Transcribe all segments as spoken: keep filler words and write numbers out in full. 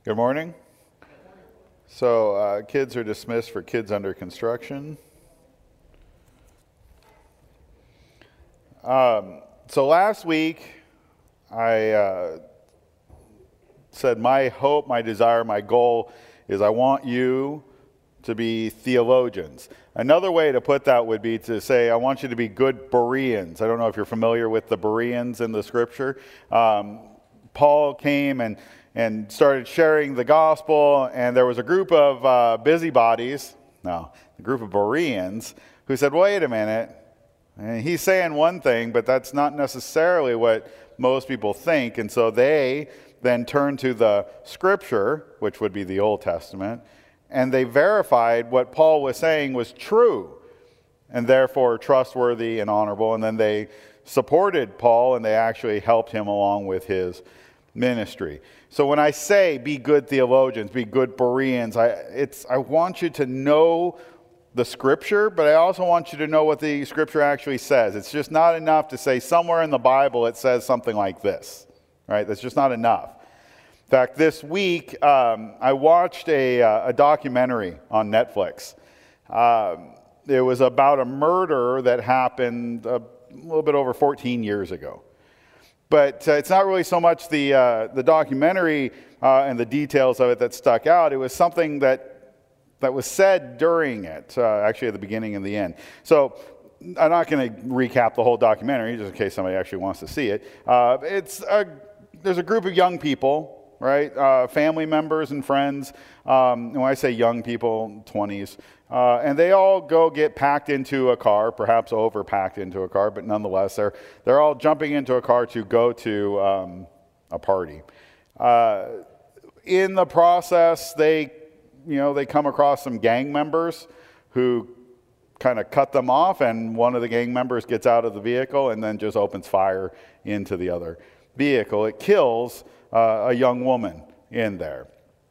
Good morning. So uh, kids are dismissed for kids under construction. Um, so last week I uh, said my hope, my desire, my goal is I want you to be theologians. Another way to put that would be to say I want you to be good Bereans. I don't know if you're familiar with the Bereans in the scripture. Um, Paul came and and started sharing the gospel, and there was a group of uh, busybodies, no, a group of Bereans, who said, wait a minute, and he's saying one thing, but that's not necessarily what most people think, and so they then turned to the scripture, which would be the Old Testament, and they verified what Paul was saying was true, and therefore trustworthy and honorable, and then they supported Paul, and they actually helped him along with his ministry. So when I say be good theologians, be good Bereans, I, it's, I want you to know the scripture, but I also want you to know what the scripture actually says. It's just not enough to say somewhere in the Bible it says something like this, right? That's just not enough. In fact, this week um, I watched a, uh, a documentary on Netflix. Um, it was about a murder that happened a little bit over fourteen years ago. But uh, it's not really so much the uh, the documentary uh, and the details of it that stuck out. It was something that that was said during it, uh, actually at the beginning and the end. So I'm not going to recap the whole documentary, just in case somebody actually wants to see it. Uh, it's a, there's a group of young people, right? Uh, family members and friends. Um, and when I say young people, twenties. Uh, and they all go get packed into a car, perhaps overpacked into a car, but nonetheless, they're they're all jumping into a car to go to um, a party. Uh, in the process, they, you know, they come across some gang members who kind of cut them off, and one of the gang members gets out of the vehicle and then just opens fire into the other vehicle. It kills uh, a young woman in there.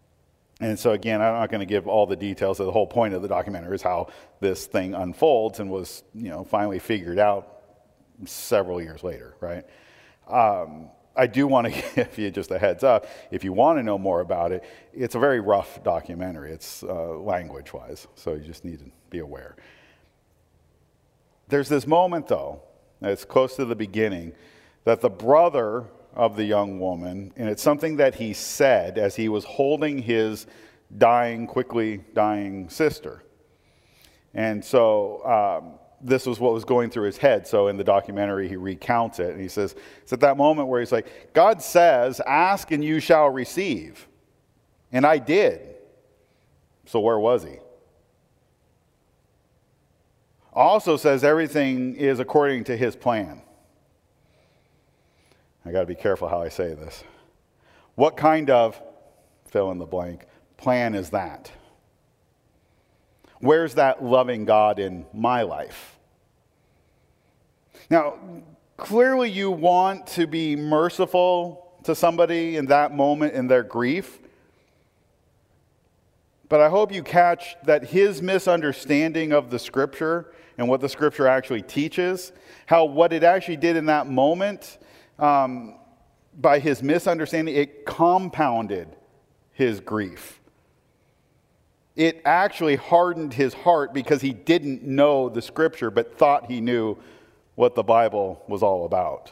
And so again, I'm not going to give all the details. The whole point of the documentary is how this thing unfolds and was, you know, finally figured out several years later, right? Um, I do want to give you just a heads up. If you want to know more about it, it's a very rough documentary. It's uh, language-wise, so you just need to be aware. There's this moment, though, that's close to the beginning, that the brother of the young woman, and it's something that he said as he was holding his dying, quickly dying sister. And so um, this was what was going through his head. So in the documentary, he recounts it, and he says, it's at that moment where he's like, God says, ask and you shall receive. And I did. So where was he? Also says everything is according to his plan. I got to be careful how I say this. What kind of, fill in the blank, plan is that? Where's that loving God in my life? Now, clearly you want to be merciful to somebody in that moment in their grief. But I hope you catch that his misunderstanding of the scripture and what the scripture actually teaches, how what it actually did in that moment, Um, by his misunderstanding, it compounded his grief. It actually hardened his heart because he didn't know the scripture but thought he knew what the Bible was all about.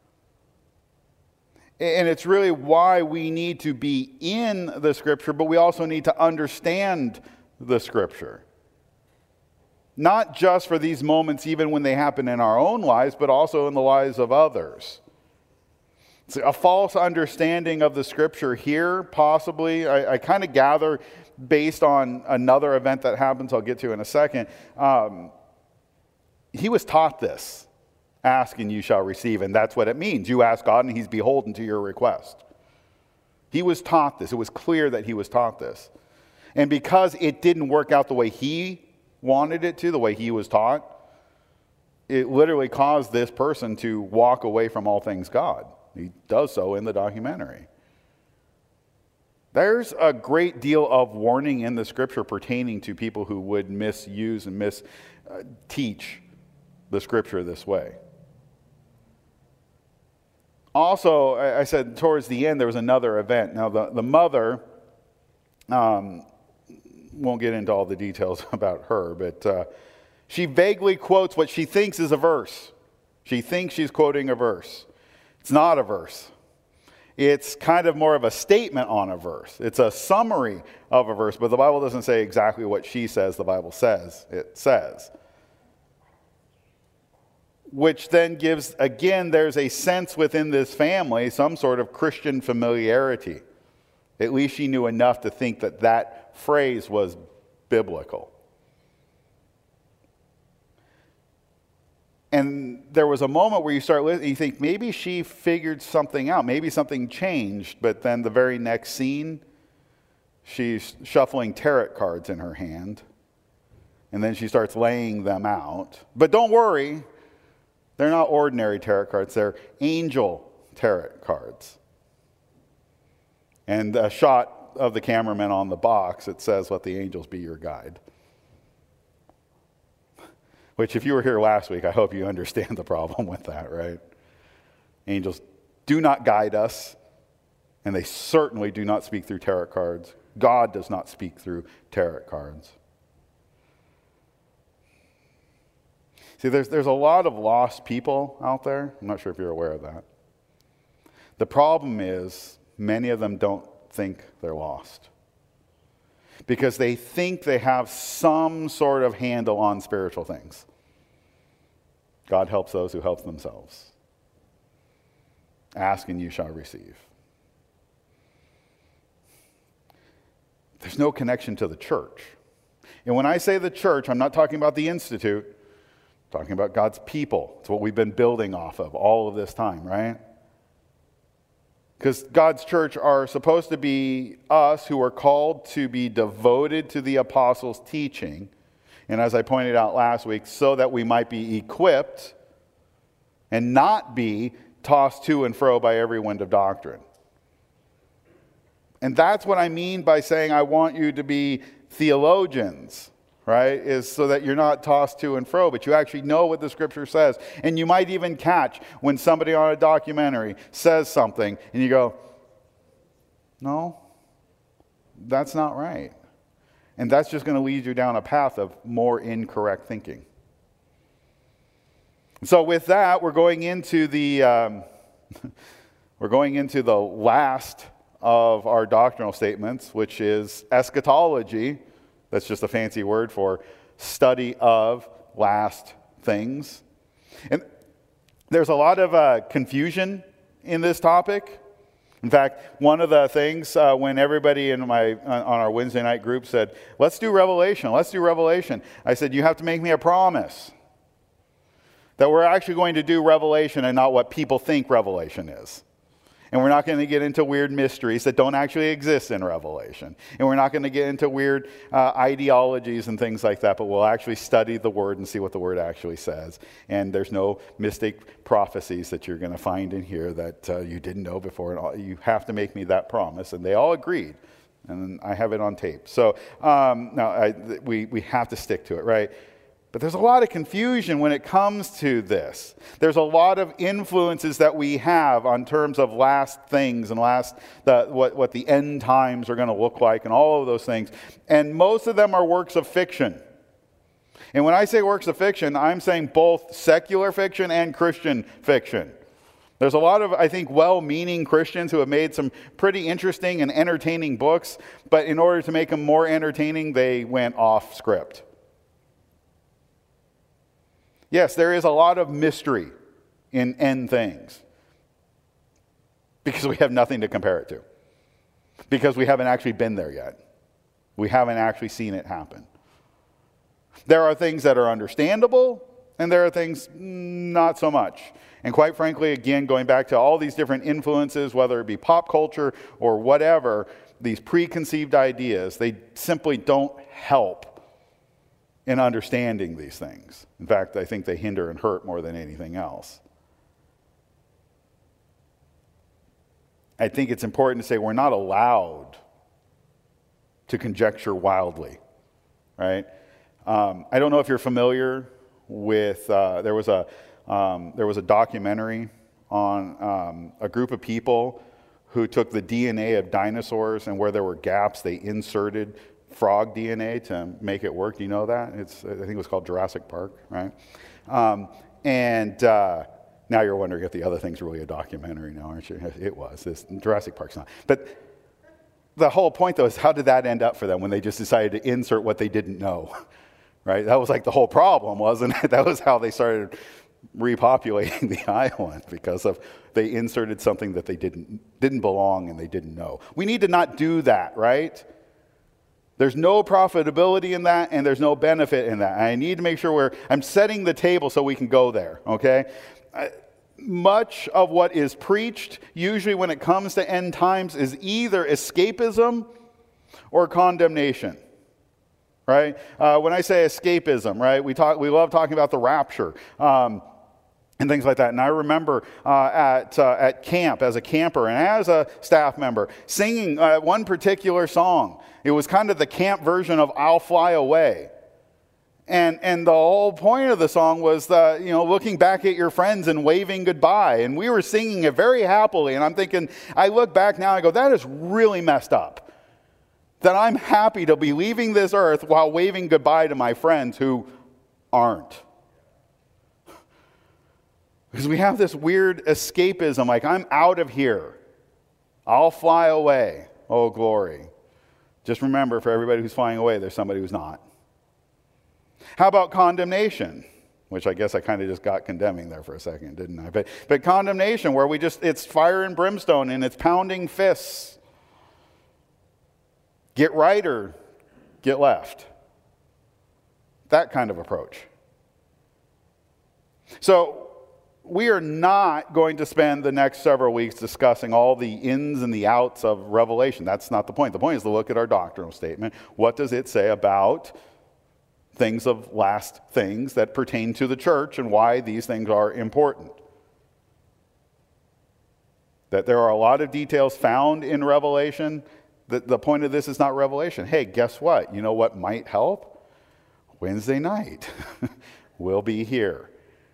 And it's really why we need to be in the scripture, but we also need to understand the scripture. Not just for these moments, even when they happen in our own lives, but also in the lives of others. A false understanding of the scripture here, possibly, I, I kind of gather based on another event that happens, I'll get to in a second. Um, he was taught this, ask and you shall receive, and that's what it means. You ask God and he's beholden to your request. He was taught this. It was clear that he was taught this. And because it didn't work out the way he wanted it to, the way he was taught, it literally caused this person to walk away from all things God. He does so in the documentary. There's a great deal of warning in the scripture pertaining to people who would misuse and mis-teach the scripture this way. Also, I said towards the end there was another event. Now the, the mother Um, won't get into all the details about her, but uh, she vaguely quotes what she thinks is a verse. She thinks she's quoting a verse. It's not a verse. It's kind of more of a statement on a verse. It's a summary of a verse, but the Bible doesn't say exactly what she says the Bible says it says. Which then gives, again, there's a sense within this family, some sort of Christian familiarity. At least she knew enough to think that that phrase was biblical. And there was a moment where you start listening, you think maybe she figured something out, maybe something changed, but then the very next scene, she's shuffling tarot cards in her hand, and then she starts laying them out. But don't worry, they're not ordinary tarot cards, they're angel tarot cards. And a shot of the cameraman on the box, it says, "Let the angels be your guide." Which, if you were here last week, I hope you understand the problem with that, right? Angels do not guide us, and they certainly do not speak through tarot cards. God does not speak through tarot cards. See, there's, there's a lot of lost people out there. I'm not sure if you're aware of that. The problem is, many of them don't think they're lost, because they think they have some sort of handle on spiritual things. God helps those who help themselves. Ask and you shall receive. There's no connection to the church. And when I say the church, I'm not talking about the institute. I'm talking about God's people. It's what we've been building off of all of this time, right? Because God's church are supposed to be us who are called to be devoted to the apostles' teaching. And as I pointed out last week, so that we might be equipped and not be tossed to and fro by every wind of doctrine. And that's what I mean by saying I want you to be theologians, right? Is so that you're not tossed to and fro, but you actually know what the Scripture says. And you might even catch when somebody on a documentary says something and you go, no, that's not right. And that's just going to lead you down a path of more incorrect thinking. So with that, we're going into the um, we're going into the last of our doctrinal statements, which is eschatology. That's just a fancy word for study of last things. And there's a lot of uh, confusion in this topic. In fact, one of the things uh, when everybody in my on our Wednesday night group said, let's do Revelation, let's do Revelation, I said, you have to make me a promise that we're actually going to do Revelation and not what people think Revelation is. And we're not going to get into weird mysteries that don't actually exist in Revelation. And we're not going to get into weird uh, ideologies and things like that, but we'll actually study the Word and see what the Word actually says. And there's no mystic prophecies that you're going to find in here that uh, you didn't know before. And all, you have to make me that promise. And they all agreed. And I have it on tape. So um, no, I, we, we have to stick to it, right? But there's a lot of confusion when it comes to this. There's a lot of influences that we have on terms of last things and last the, what, what the end times are going to look like and all of those things. And most of them are works of fiction. And when I say works of fiction, I'm saying both secular fiction and Christian fiction. There's a lot of, I think, well-meaning Christians who have made some pretty interesting and entertaining books, but in order to make them more entertaining, they went off script. Yes, there is a lot of mystery in end things because we have nothing to compare it to. Because we haven't actually been there yet. We haven't actually seen it happen. There are things that are understandable, and there are things not so much. And quite frankly, again, going back to all these different influences, whether it be pop culture or whatever, these preconceived ideas, they simply don't help in understanding these things. In fact, I think they hinder and hurt more than anything else. I think it's important to say we're not allowed to conjecture wildly, right? Um, I don't know if you're familiar with, uh, there was a um, there was a documentary on um, a group of people who took the D N A of dinosaurs, and where there were gaps, they inserted frog D N A to make it work. Do you know that? It's, I think it was called Jurassic Park, right? Um, and uh, now you're wondering if the other thing's really a documentary now, aren't you? It was. This, Jurassic Park's not. But the whole point, though, is how did that end up for them when they just decided to insert what they didn't know, right? That was like the whole problem, wasn't it? That was how they started repopulating the island, because of they inserted something that they didn't didn't belong and they didn't know. We need to not do that, right? There's no profitability in that, and there's no benefit in that. I need to make sure we're I'm setting the table so we can go there, okay? I, much of what is preached, usually when it comes to end times, is either escapism or condemnation. Right? Uh, when I say escapism, right, we talk, we love talking about the rapture um, and things like that. And I remember uh, at uh, at camp as a camper and as a staff member singing uh, one particular song. It was kind of the camp version of "I'll Fly Away," and and the whole point of the song was the you know looking back at your friends and waving goodbye. And we were singing it very happily. And I'm thinking, I look back now, I go, that is really messed up. That I'm happy to be leaving this earth while waving goodbye to my friends who aren't. Because we have this weird escapism, like, I'm out of here. I'll fly away. Oh, glory. Just remember, for everybody who's flying away, there's somebody who's not. How about condemnation? Which I guess I kind of just got condemning there for a second, didn't I? But, but condemnation, where we just, it's fire and brimstone and it's pounding fists. Get right or get left. That kind of approach. So we are not going to spend the next several weeks discussing all the ins and the outs of Revelation. That's not the point. The point is to look at our doctrinal statement. What does it say about things of last things that pertain to the church and why these things are important? That there are a lot of details found in Revelation. The, the point of this is not revelation. Hey, guess what? You know what might help? Wednesday night. We'll be here.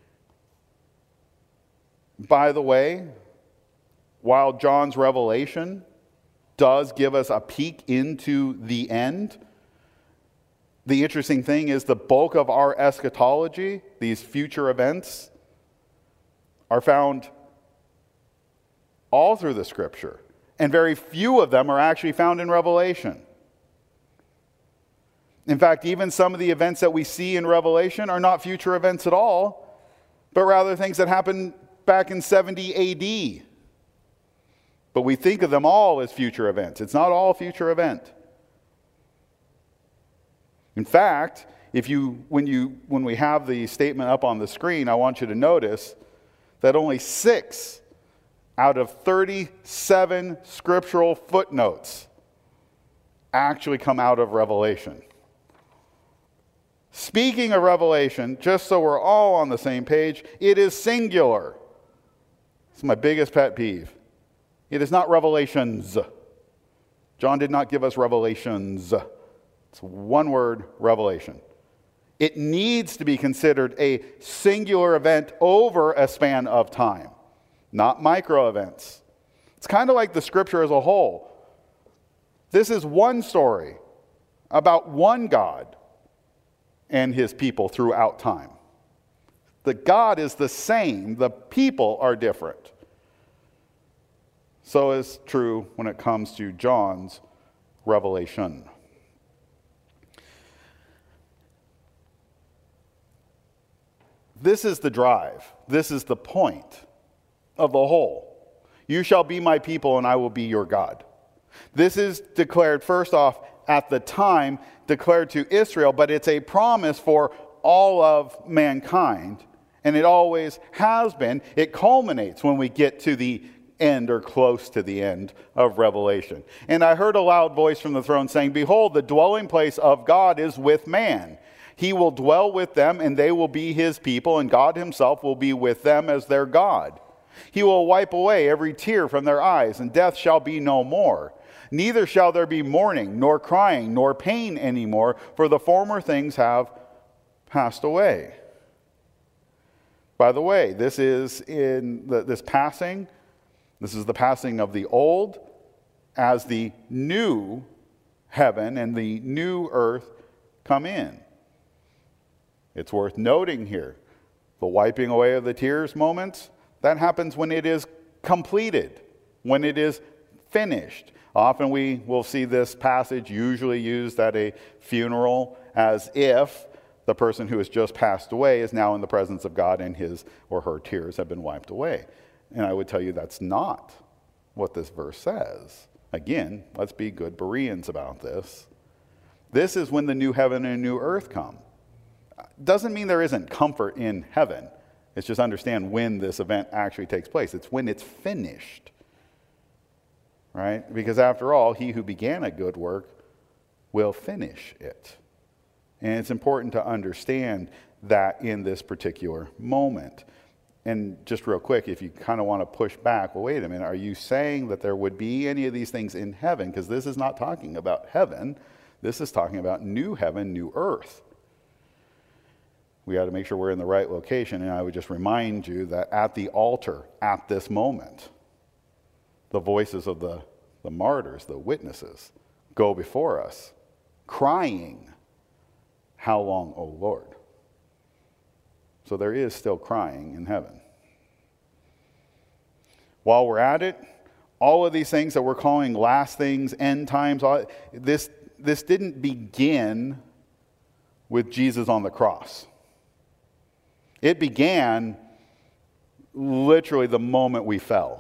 By the way, while John's revelation does give us a peek into the end, the interesting thing is the bulk of our eschatology, these future events, are found all through the Scripture. And very few of them are actually found in Revelation. In fact, even some of the events that we see in Revelation are not future events at all, but rather things that happened back in seventy A D. But we think of them all as future events. It's not all future event. In fact, if you when you when we have the statement up on the screen, I want you to notice that only six out of thirty-seven scriptural footnotes actually come out of Revelation. Speaking of Revelation, just so we're all on the same page, it is singular. It's my biggest pet peeve. It is not revelations. John did not give us revelations. It's one word, revelation. It needs to be considered a singular event over a span of time. Not micro events. It's kind of like the Scripture as a whole. This is one story about one God and his people throughout time. The God is the same, the people are different. So is true when it comes to John's revelation. This is the drive. This is the point of the whole. You shall be my people and I will be your God. This is declared first off at the time, declared to Israel, but it's a promise for all of mankind, and it always has been. It culminates when we get to the end or close to the end of Revelation. And I heard a loud voice from the throne saying, "Behold, the dwelling place of God is with man. He will dwell with them, and they will be his people, and God himself will be with them as their God. He will wipe away every tear from their eyes, and death shall be no more. Neither shall there be mourning, nor crying, nor pain anymore, for the former things have passed away." By the way, this is in the, this passing, This is the passing of the old as the new heaven and the new earth come in. It's worth noting here, the wiping away of the tears moments, that happens when it is completed, when it is finished. Often we will see this passage usually used at a funeral as if the person who has just passed away is now in the presence of God and his or her tears have been wiped away. And I would tell you that's not what this verse says. Again, let's be good Bereans about this. This is when the new heaven and new earth come. Doesn't mean there isn't comfort in heaven. It's just understand when this event actually takes place. It's when it's finished. Right? Because after all, he who began a good work will finish it. And it's important to understand that in this particular moment. And just real quick, if you kind of want to push back, well, wait a minute, are you saying that there would be any of these things in heaven? Because this is not talking about heaven. This is talking about new heaven, new earth. We got to make sure we're in the right location. And I would just remind you that at the altar, at this moment, the voices of the, the martyrs, the witnesses, go before us, crying, "How long, O Lord?" So there is still crying in heaven. While we're at it, all of these things that we're calling last things, end times, all, this, this didn't begin with Jesus on the cross. It began literally the moment we fell.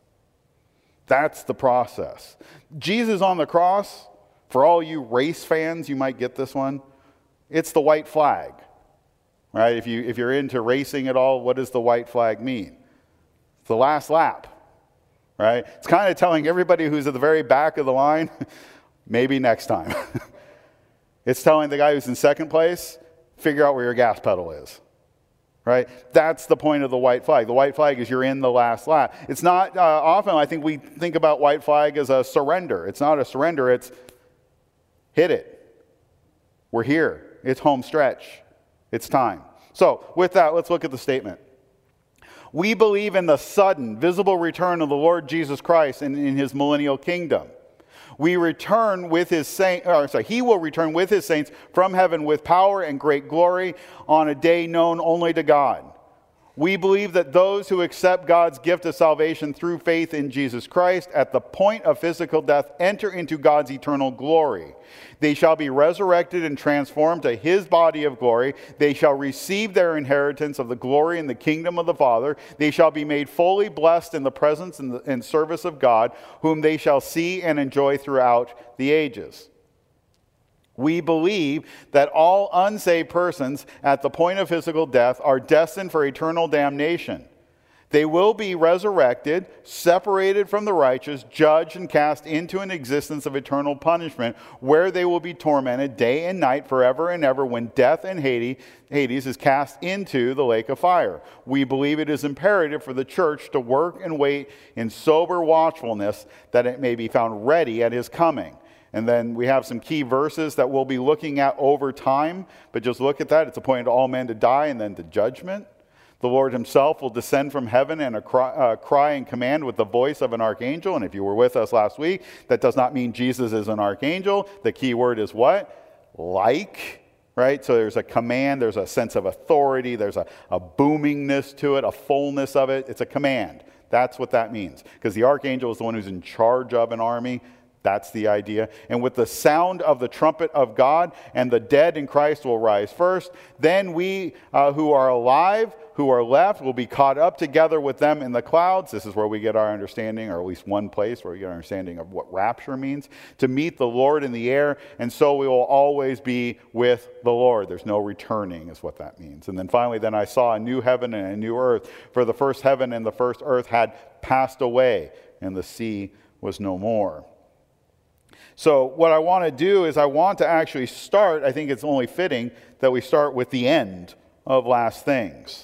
That's the process. Jesus on the cross, for all you race fans, you might get this one, it's the white flag. Right? If you if you're into racing at all, what does the white flag mean? It's the last lap. Right? It's kind of telling everybody who's at the very back of the line, maybe next time. It's telling the guy who's in second place, figure out where your gas pedal is. Right? That's the point of the white flag. The white flag is you're in the last lap. It's not, uh, often I think we think about white flag as a surrender. It's not a surrender, it's hit it. We're here. It's home stretch. It's time. So, with that, let's look at the statement. We believe in the sudden, visible return of the Lord Jesus Christ in, in his millennial kingdom. We return with his saints, or sorry, he will return with his saints from heaven with power and great glory on a day known only to God. We believe that those who accept God's gift of salvation through faith in Jesus Christ at the point of physical death enter into God's eternal glory. They shall be resurrected and transformed to his body of glory. They shall receive their inheritance of the glory in the kingdom of the Father. They shall be made fully blessed in the presence and, the, and service of God, whom they shall see and enjoy throughout the ages. We believe that all unsaved persons at the point of physical death are destined for eternal damnation. They will be resurrected, separated from the righteous, judged, and cast into an existence of eternal punishment, where they will be tormented day and night forever and ever when death and Hades is cast into the lake of fire. We believe it is imperative for the church to work and wait in sober watchfulness that it may be found ready at his coming. And then we have some key verses that we'll be looking at over time. But just look at that. It's appointed to all men to die and then to judgment. The Lord himself will descend from heaven and a cry, uh, cry and command with the voice of an archangel. And if you were with us last week, that does not mean Jesus is an archangel. The key word is what? Like. Right? So there's a command. There's a sense of authority. There's a, a boomingness to it, a fullness of it. It's a command. That's what that means. Because the archangel is the one who's in charge of an army. That's the idea. And with the sound of the trumpet of God, and the dead in Christ will rise first. Then we uh, who are alive, who are left, will be caught up together with them in the clouds. This is where we get our understanding, or at least one place where we get our understanding of what rapture means. To meet the Lord in the air, and so we will always be with the Lord. There's no returning is what that means. And then finally, then I saw a new heaven and a new earth. For the first heaven and the first earth had passed away, and the sea was no more. So what I want to do is I want to actually start, I think it's only fitting that we start with the end of last things.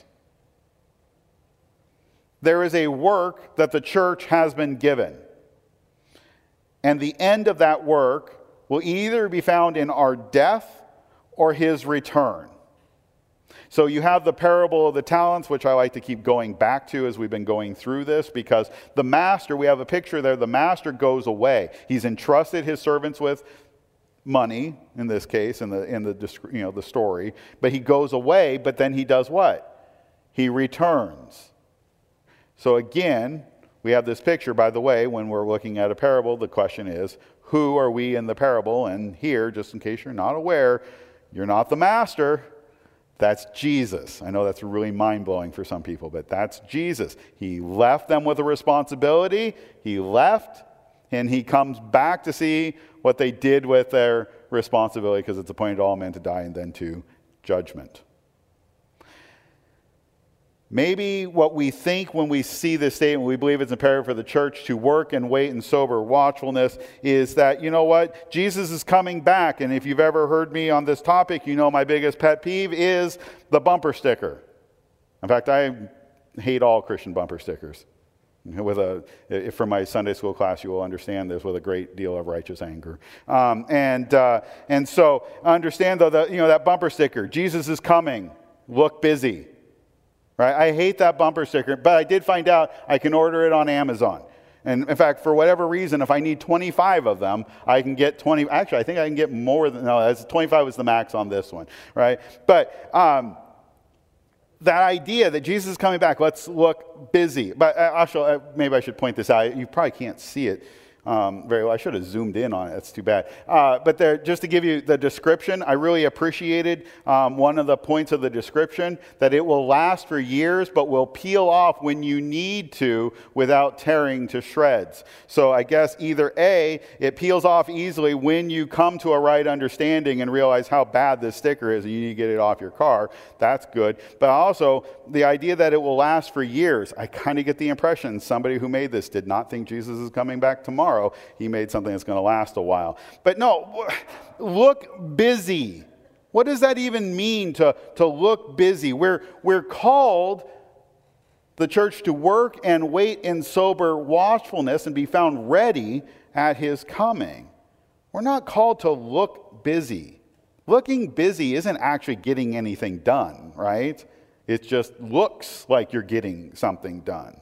There is a work that the church has been given. And the end of that work will either be found in our death or his return. So you have the parable of the talents, which I like to keep going back to as we've been going through this, because the master, we have a picture there, the master goes away. He's entrusted his servants with money, in this case, in the in the you know the story, but he goes away, but then he does what? He returns. So again, we have this picture, by the way, when we're looking at a parable, the question is, who are we in the parable? And here, just in case you're not aware, you're not the master. That's Jesus. I know that's really mind-blowing for some people, but that's Jesus. He left them with a responsibility. He left, and he comes back to see what they did with their responsibility, because it's appointed all men to die and then to judgment. Maybe what we think when we see this statement, we believe it's imperative for the church to work and wait in sober watchfulness, is that, you know what, Jesus is coming back. And if you've ever heard me on this topic, you know my biggest pet peeve is the bumper sticker. In fact, I hate all Christian bumper stickers. With a, if from my Sunday school class, you will understand this with a great deal of righteous anger. Um, and uh, and so understand though that, you know, that bumper sticker, Jesus is coming, look busy. Right? I hate that bumper sticker, but I did find out I can order it on Amazon. And in fact, for whatever reason, if I need twenty-five of them, I can get twenty. Actually, I think I can get more than, no, twenty-five was the max on this one, right? But um, that idea that Jesus is coming back, let's look busy. But actually, maybe I should point this out. You probably can't see it Um, very well. I should have zoomed in on it. That's too bad. Uh, but there, just to give you the description, I really appreciated um, one of the points of the description, that it will last for years, but will peel off when you need to without tearing to shreds. So I guess either A, it peels off easily when you come to a right understanding and realize how bad this sticker is and you need to get it off your car. That's good. But also, the idea that it will last for years, I kind of get the impression somebody who made this did not think Jesus is coming back tomorrow. He made something that's going to last a while. But no, look busy. What does that even mean, to, to look busy? We're, we're called, the church, to work and wait in sober watchfulness and be found ready at his coming. We're not called to look busy. Looking busy isn't actually getting anything done, right? It just looks like you're getting something done.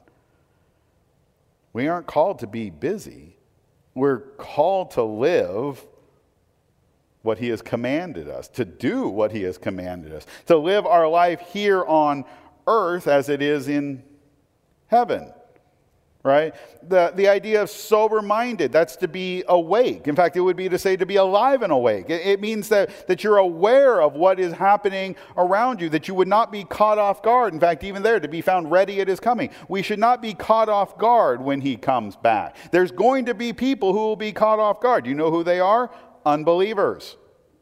We aren't called to be busy. We're called to live what he has commanded us, to do what he has commanded us, to live our life here on earth as it is in heaven, right? The, the idea of sober-minded, that's to be awake. In fact, it would be to say to be alive and awake. It, it means that, that you're aware of what is happening around you, that you would not be caught off guard. In fact, even there, to be found ready at his coming. We should not be caught off guard when he comes back. There's going to be people who will be caught off guard. You know who they are? Unbelievers.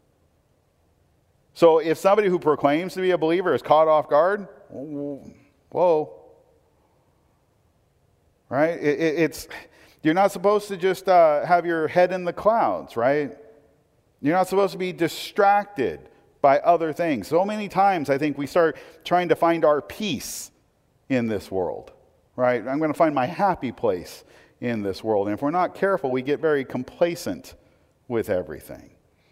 So if somebody who proclaims to be a believer is caught off guard, whoa. Right? It, it, it's, you're not supposed to just uh, have your head in the clouds, right? You're not supposed to be distracted by other things. So many times I think we start trying to find our peace in this world, right? I'm going to find my happy place in this world. And if we're not careful, we get very complacent with everything.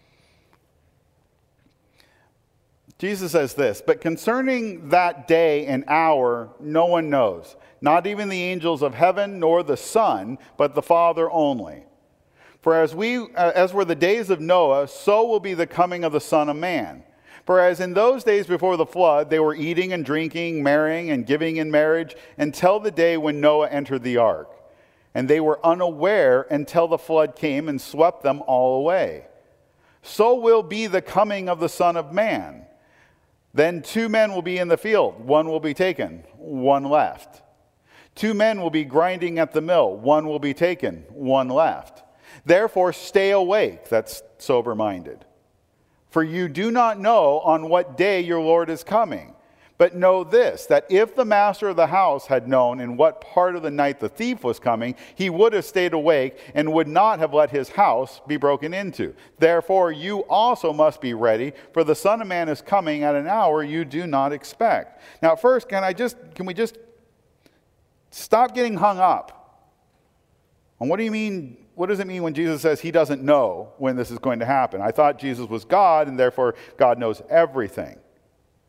Jesus says this, but concerning that day and hour, no one knows, not even the angels of heaven, nor the Son, but the Father only. For as we, uh, as were the days of Noah, so will be the coming of the Son of Man. For as in those days before the flood, they were eating and drinking, marrying and giving in marriage, until the day when Noah entered the ark. And they were unaware until the flood came and swept them all away. So will be the coming of the Son of Man. Then two men will be in the field, one will be taken, one left. Two men will be grinding at the mill, one will be taken, one left. Therefore stay awake, that's sober-minded. For you do not know on what day your Lord is coming. But know this, that if the master of the house had known in what part of the night the thief was coming, he would have stayed awake and would not have let his house be broken into. Therefore, you also must be ready, for the Son of Man is coming at an hour you do not expect. Now, first, can I just, can we just stop getting hung up? And what do you mean, what does it mean when Jesus says he doesn't know when this is going to happen? I thought Jesus was God, and therefore God knows everything.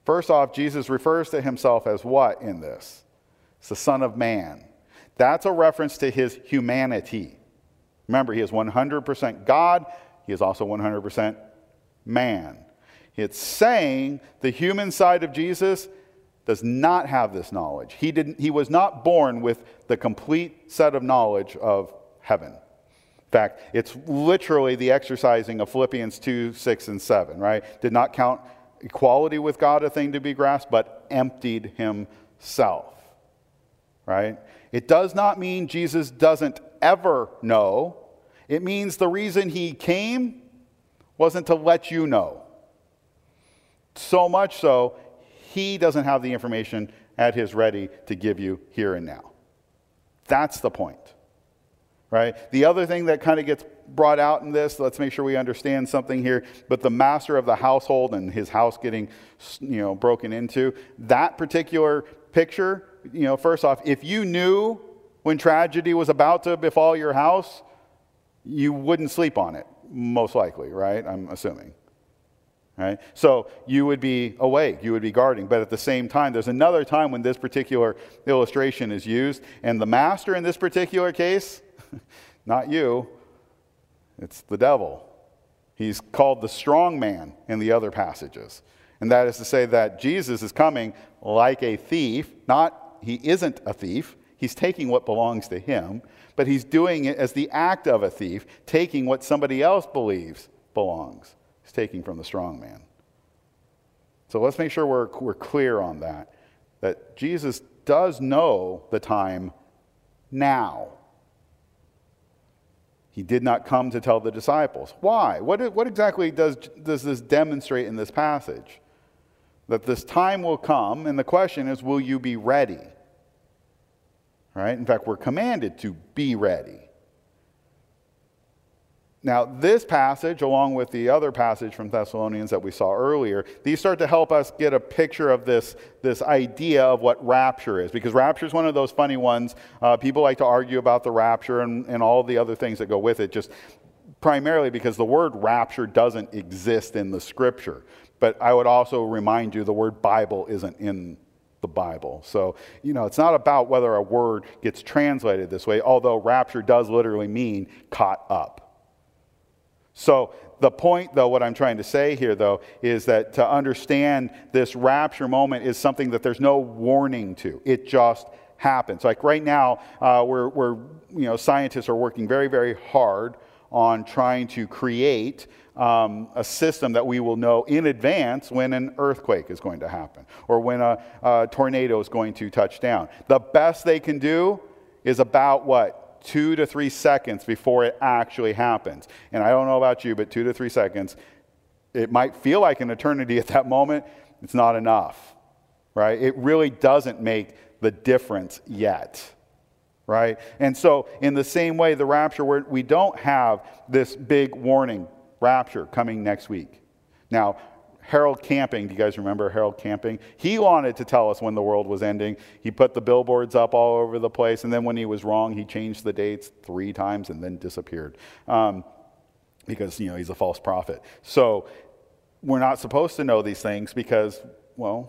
First off, Jesus refers to himself as what in this? It's the Son of Man. That's a reference to his humanity. Remember, he is one hundred percent God. He is also one hundred percent man. It's saying the human side of Jesus does not have this knowledge. He didn't. He was not born with the complete set of knowledge of heaven. In fact, it's literally the exercising of Philippians two, six, and seven, right? Did not count equality with God a thing to be grasped, but emptied himself, right? It does not mean Jesus doesn't ever know. It means the reason he came wasn't to let you know. So much so, he doesn't have the information at his ready to give you here and now. That's the point, right? The other thing that kind of gets brought out in this, let's make sure we understand something here, but the master of the household and his house getting, you know, broken into, that particular picture, you know, first off, if you knew when tragedy was about to befall your house, you wouldn't sleep on it, most likely, right? I'm assuming. Right? So you would be awake, you would be guarding, but at the same time, there's another time when this particular illustration is used, and the master in this particular case, not you, it's the devil. He's called the strong man in the other passages. And that is to say that Jesus is coming like a thief, not, he isn't a thief, he's taking what belongs to him, but he's doing it as the act of a thief, taking what somebody else believes belongs. He's taking from the strong man. So let's make sure we're, we're clear on that, that Jesus does know the time now. He did not come to tell the disciples. Why? What, what exactly does, does this demonstrate in this passage? That this time will come, and the question is, will you be ready? Right? In fact, we're commanded to be ready. Now, this passage, along with the other passage from Thessalonians that we saw earlier, these start to help us get a picture of this, this idea of what rapture is. Because rapture is one of those funny ones. Uh, people like to argue about the rapture and, and all the other things that go with it, just primarily because the word rapture doesn't exist in the Scripture. But I would also remind you the word Bible isn't in the Bible. So, you know, it's not about whether a word gets translated this way, although rapture does literally mean caught up. So the point, though, what I'm trying to say here, though, is that to understand this rapture moment is something that there's no warning to. It just happens. Like right now, uh, we're, we're, you know, scientists are working very, very hard on trying to create um, a system that we will know in advance when an earthquake is going to happen or when a, a tornado is going to touch down. The best they can do is about what? Two to three seconds before it actually happens. And I don't know about you, but two to three seconds, it might feel like an eternity at that moment. It's not enough, right? It really doesn't make the difference yet, right? And so in the same way, the rapture, we're, we don't have this big warning, rapture coming next week. Now, Harold Camping, do you guys remember Harold Camping? He wanted to tell us when the world was ending. He put the billboards up all over the place, and then when he was wrong, he changed the dates three times and then disappeared um, because, you know, he's a false prophet. So we're not supposed to know these things because, well,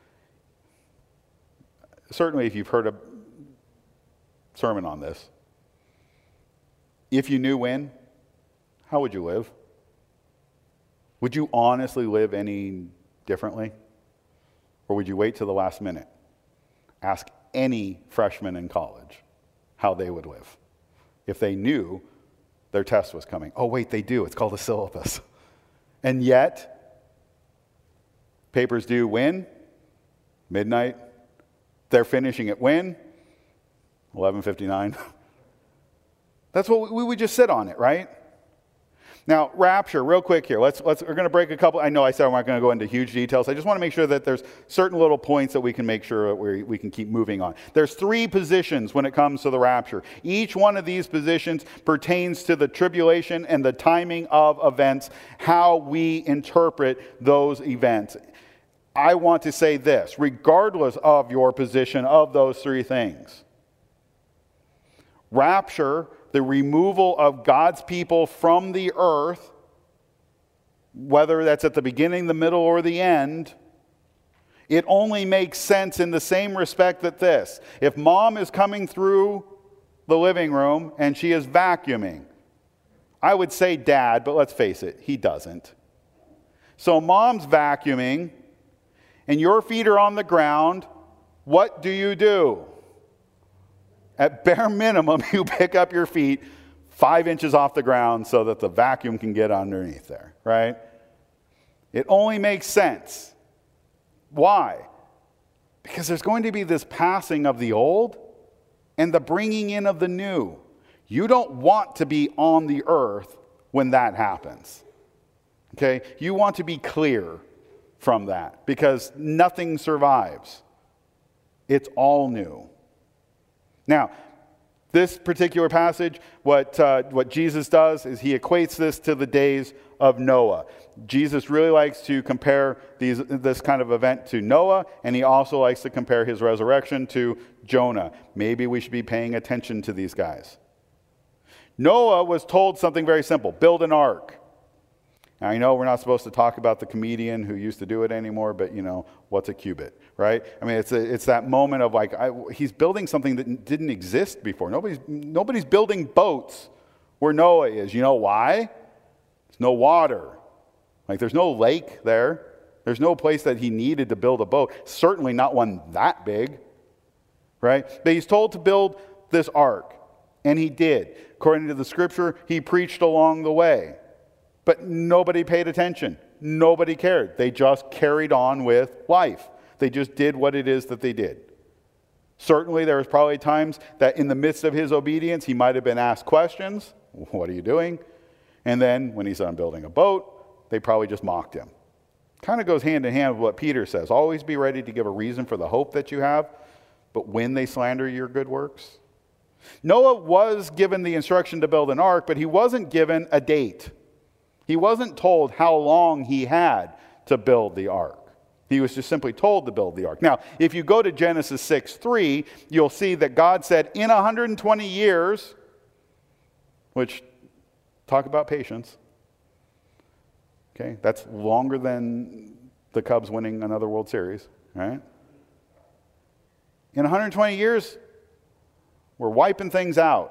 certainly if you've heard a sermon on this, if you knew when, how would you live? Would you honestly live any differently? Or would you wait till the last minute? Ask any freshman in college how they would live if they knew their test was coming. Oh, wait, they do. It's called a syllabus. And yet, papers due when? Midnight. They're finishing at when? eleven fifty-nine. That's what we would just sit on it, right? Now, rapture, real quick here. Let's, let's, we're going to break a couple. I know I said I'm not going to go into huge details. I just want to make sure that there's certain little points that we can make sure that we, we can keep moving on. There's three positions when it comes to the rapture. Each one of these positions pertains to the tribulation and the timing of events, how we interpret those events. I want to say this, regardless of your position of those three things. Rapture, the removal of God's people from the earth, whether that's at the beginning, the middle, or the end, It only makes sense in the same respect that this. If mom is coming through the living room and she is vacuuming, I would say dad, but let's face it, he doesn't. So mom's vacuuming and your feet are on the ground. What do you do? At bare minimum, you pick up your feet five inches off the ground so that the vacuum can get underneath there, right? It only makes sense. Why? Because there's going to be this passing of the old and the bringing in of the new. You don't want to be on the earth when that happens. Okay? You want to be clear from that because nothing survives. It's all new. Now, this particular passage, what, uh, what Jesus does is he equates this to the days of Noah. Jesus really likes to compare these, this kind of event to Noah, and he also likes to compare his resurrection to Jonah. Maybe we should be paying attention to these guys. Noah was told something very simple: build an ark. Now, I know we're not supposed to talk about the comedian who used to do it anymore, but, you know, what's a cubit, right? I mean, it's a, it's that moment of like, I, he's building something that didn't exist before. Nobody's, nobody's building boats where Noah is. You know why? There's no water. Like, there's no lake there. There's no place that he needed to build a boat. Certainly not one that big, right? But he's told to build this ark, and he did. According to the scripture, he preached along the way. But nobody paid attention. Nobody cared. They just carried on with life. They just did what it is that they did. Certainly, there was probably times that in the midst of his obedience, he might have been asked questions. What are you doing? And then when he's done building a boat, they probably just mocked him. Kind of goes hand in hand with what Peter says. Always be ready to give a reason for the hope that you have, but when they slander your good works. Noah was given the instruction to build an ark, but he wasn't given a date. He wasn't told how long he had to build the ark. He was just simply told to build the ark. Now, if you go to Genesis six three, you'll see that God said in one hundred twenty years, which, talk about patience. Okay, that's longer than the Cubs winning another World Series, right? In one hundred twenty years, we're wiping things out.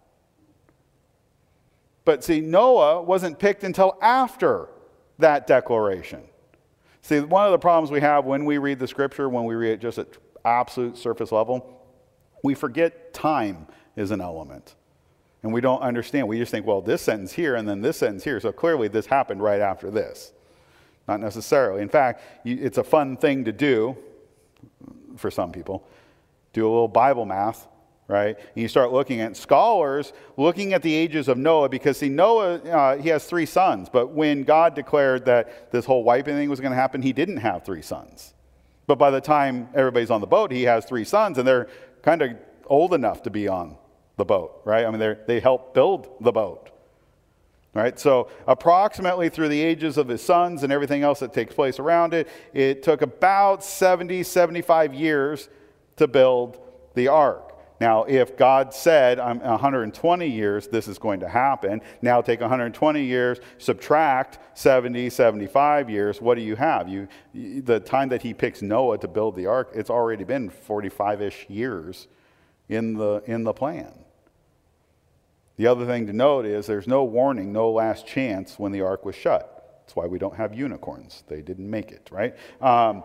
But see, Noah wasn't picked until after that declaration. See, one of the problems we have when we read the scripture, when we read it just at absolute surface level, we forget time is an element. And we don't understand. We just think, well, this sentence here and then this sentence here. So clearly this happened right after this. Not necessarily. In fact, it's a fun thing to do for some people. Do a little Bible math. Right? And you start looking at scholars looking at the ages of Noah, because see, Noah, uh, he has three sons, but when God declared that this whole wiping thing was going to happen, he didn't have three sons. But by the time everybody's on the boat, he has three sons, and they're kind of old enough to be on the boat, right? I mean, they they helped build the boat, right? So approximately through the ages of his sons and everything else that takes place around it, it took about seventy, seventy-five years to build the ark. Now, if God said, I'm one hundred twenty years, this is going to happen. Now take one hundred twenty years, subtract seventy, seventy-five years. What do you have? You, the time that he picks Noah to build the ark, it's already been forty-five-ish years in the, in the plan. The other thing to note is there's no warning, no last chance when the ark was shut. That's why we don't have unicorns. They didn't make it, right? Um,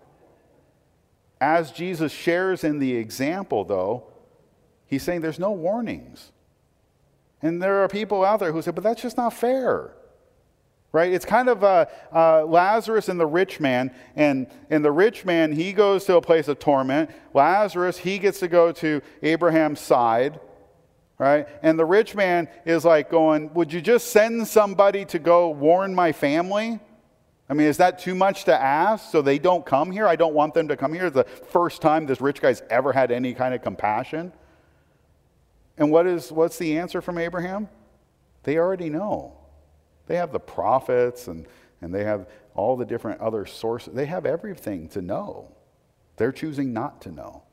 as Jesus shares in the example, though, he's saying there's no warnings. And there are people out there who say, but that's just not fair. Right? It's kind of uh, uh, Lazarus and the rich man. And, and the rich man, he goes to a place of torment. Lazarus, he gets to go to Abraham's side. Right? And the rich man is like going, would you just send somebody to go warn my family? I mean, is that too much to ask so they don't come here? I don't want them to come here. It's the first time this rich guy's ever had any kind of compassion. And what is what's the answer from Abraham? They already know. They have the prophets and, and they have all the different other sources. They have everything to know. They're choosing not to know.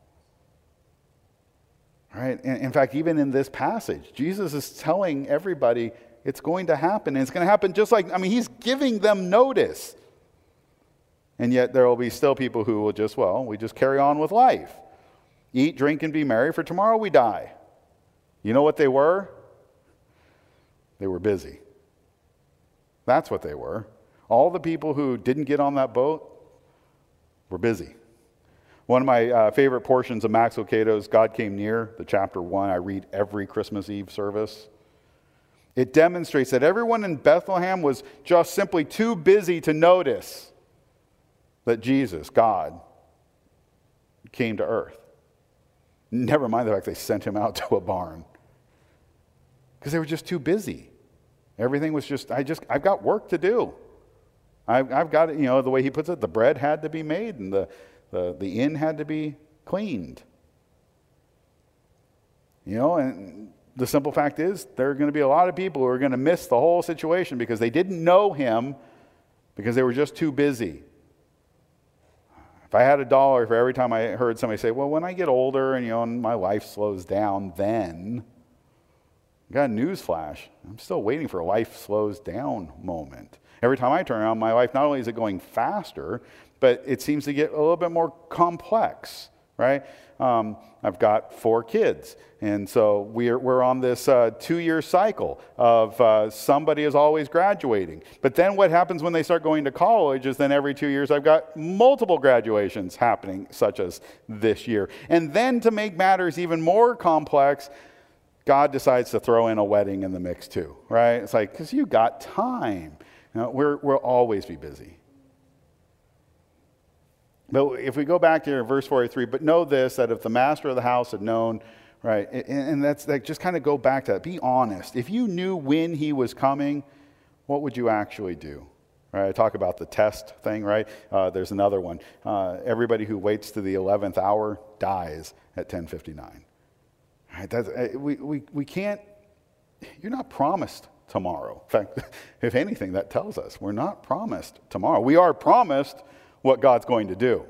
All right? And in fact, even in this passage, Jesus is telling everybody it's going to happen. And it's going to happen just like, I mean, he's giving them notice. And yet there will be still people who will just, well, we just carry on with life. Eat, drink, and be merry, for tomorrow we die. You know what they were? They were busy. That's what they were. All the people who didn't get on that boat were busy. One of my uh, favorite portions of Max Lucado's God Came Near, the chapter one, I read every Christmas Eve service. It demonstrates that everyone in Bethlehem was just simply too busy to notice that Jesus, God, came to earth. Never mind the fact they sent him out to a barn. Because they were just too busy. Everything was just, I just, I've got work to do. I've, I've got, you know, the way he puts it, the bread had to be made and the, the, the inn had to be cleaned. You know, and the simple fact is there are going to be a lot of people who are going to miss the whole situation because they didn't know him because they were just too busy. If I had a dollar for every time I heard somebody say, well, when I get older and, you know, and my life slows down, then, I got a news flash. I'm still waiting for a life slows down moment. Every time I turn around, my life, not only is it going faster, but it seems to get a little bit more complex, right? Um, I've got four kids. And so we're, we're on this uh, two-year cycle of uh, somebody is always graduating. But then what happens when they start going to college is then every two years I've got multiple graduations happening, such as this year. And then to make matters even more complex, God decides to throw in a wedding in the mix too, right? It's like, because you got time. You know, we're, we'll always be busy. But if we go back to verse forty-three, but know this, that if the master of the house had known, right, and, and that's like, just kind of go back to that. Be honest. If you knew when he was coming, what would you actually do? Right, I talk about the test thing, right? Uh, there's another one. Uh, everybody who waits to the eleventh hour dies at ten fifty-nine. Right, that's, uh, we, we, we can't, you're not promised tomorrow. In fact, if anything, that tells us we're not promised tomorrow. We are promised what God's going to do.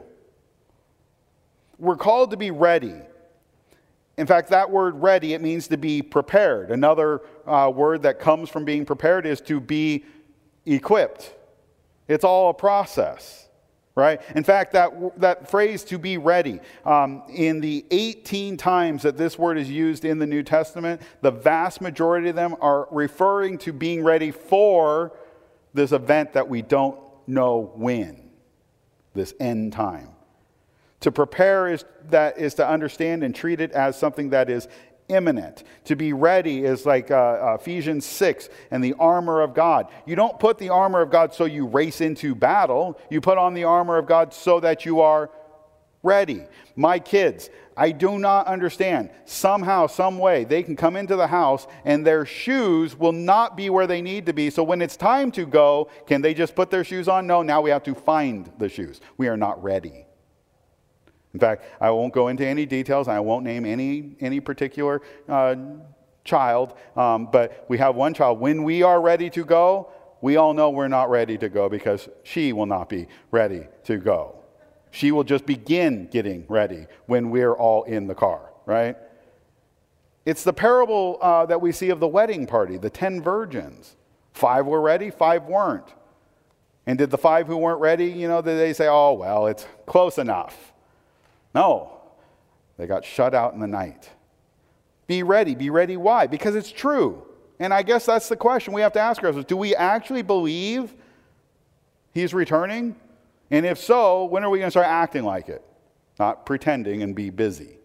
We're called to be ready. In fact, that word ready, it means to be prepared. Another uh, word that comes from being prepared is to be equipped. It's all a process, right? In fact, that, that phrase, to be ready, um, in the eighteen times that this word is used in the New Testament, the vast majority of them are referring to being ready for this event that we don't know when. This end time. To prepare is that is to understand and treat it as something that is imminent. To be ready is like uh, Ephesians six and the armor of God. You don't put the armor of God so you race into battle. You put on the armor of God so that you are ready. My kids, I do not understand. Somehow, some way, they can come into the house and their shoes will not be where they need to be. So when it's time to go, can they just put their shoes on? No, now we have to find the shoes. We are not ready. In fact, I won't go into any details. I won't name any, any particular uh, child. Um, but we have one child. When we are ready to go, we all know we're not ready to go because she will not be ready to go. She will just begin getting ready when we're all in the car, right? It's the parable uh, that we see of the wedding party, the ten virgins. Five were ready, five weren't. And did the five who weren't ready, you know, did they say, oh, well, it's close enough? No. They got shut out in the night. Be ready. Be ready. Why? Because it's true. And I guess that's the question we have to ask ourselves. Do we actually believe he's returning? And if so, when are we going to start acting like it? Not pretending and be busy.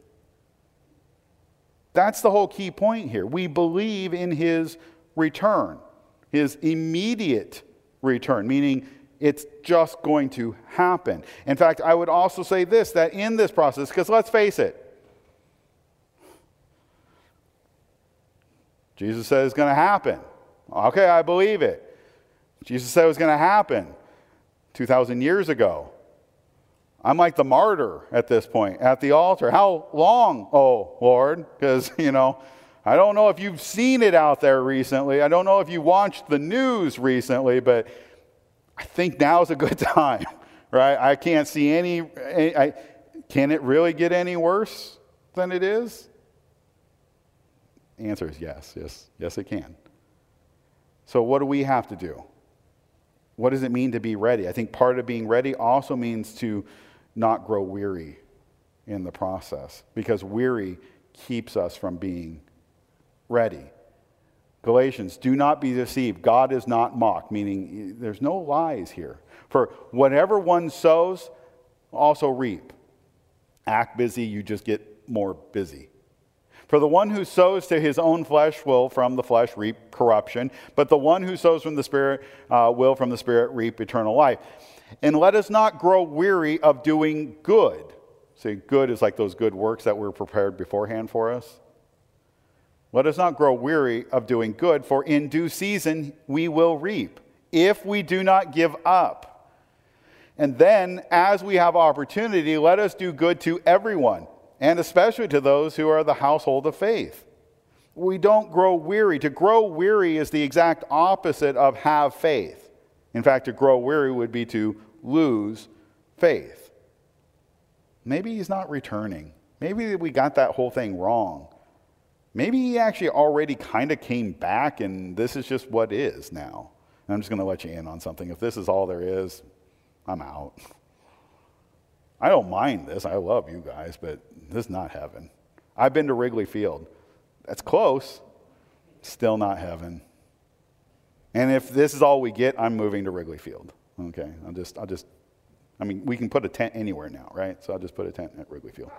That's the whole key point here. We believe in his return, his immediate return, meaning it's just going to happen. In fact, I would also say this, that in this process, because let's face it, Jesus said it's going to happen. Okay, I believe it. Jesus said it was going to happen two thousand years ago. I'm like the martyr at this point, at the altar. How long, oh Lord? Because, you know, I don't know if you've seen it out there recently. I don't know if you watched the news recently, but I think now's a good time, right? I can't see any, I, can it really get any worse than it is? The answer is yes, yes, yes it can. So what do we have to do? What does it mean to be ready? I think part of being ready also means to not grow weary in the process, because weary keeps us from being ready. Galatians, do not be deceived. God is not mocked, meaning there's no lies here. For whatever one sows, also reap. Act busy, you just get more busy. For the one who sows to his own flesh will from the flesh reap corruption, but the one who sows from the Spirit uh, will from the Spirit reap eternal life. And let us not grow weary of doing good. See, good is like those good works that were prepared beforehand for us. Let us not grow weary of doing good, for in due season we will reap, if we do not give up. And then, as we have opportunity, let us do good to everyone, and especially to those who are the household of faith. We don't grow weary. To grow weary is the exact opposite of have faith. In fact, to grow weary would be to lose faith. Maybe he's not returning. Maybe we got that whole thing wrong. Maybe he actually already kind of came back and this is just what is now. And I'm just going to let you in on something. If this is all there is, I'm out. I don't mind this. I love you guys, but this is not heaven. I've been to Wrigley Field. That's close. Still not heaven. And if this is all we get, I'm moving to Wrigley Field. Okay, I'll just, I'll just, I mean, we can put a tent anywhere now, right? So I'll just put a tent at Wrigley Field.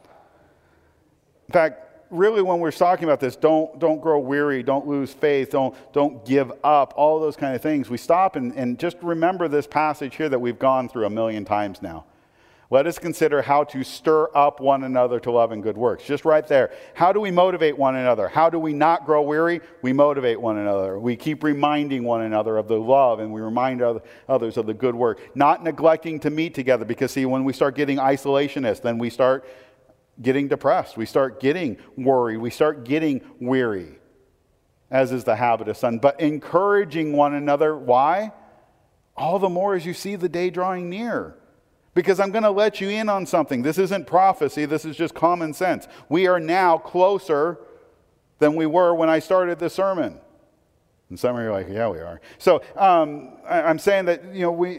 In fact, really, when we're talking about this, don't don't grow weary, don't lose faith, don't don't give up, all those kind of things. We stop and, and just remember this passage here that we've gone through a million times now. Let us consider how to stir up one another to love and good works. Just right there. How do we motivate one another? How do we not grow weary? We motivate one another. We keep reminding one another of the love, and we remind others of the good work. Not neglecting to meet together, because see, when we start getting isolationist, then we start getting depressed. We start getting worried. We start getting weary, as is the habit of some. But encouraging one another. Why? All the more as you see the day drawing near. Because I'm going to let you in on something. This isn't prophecy. This is just common sense. We are now closer than we were when I started this sermon. And some of you are like, yeah, we are. So um, I, I'm saying that, you know, we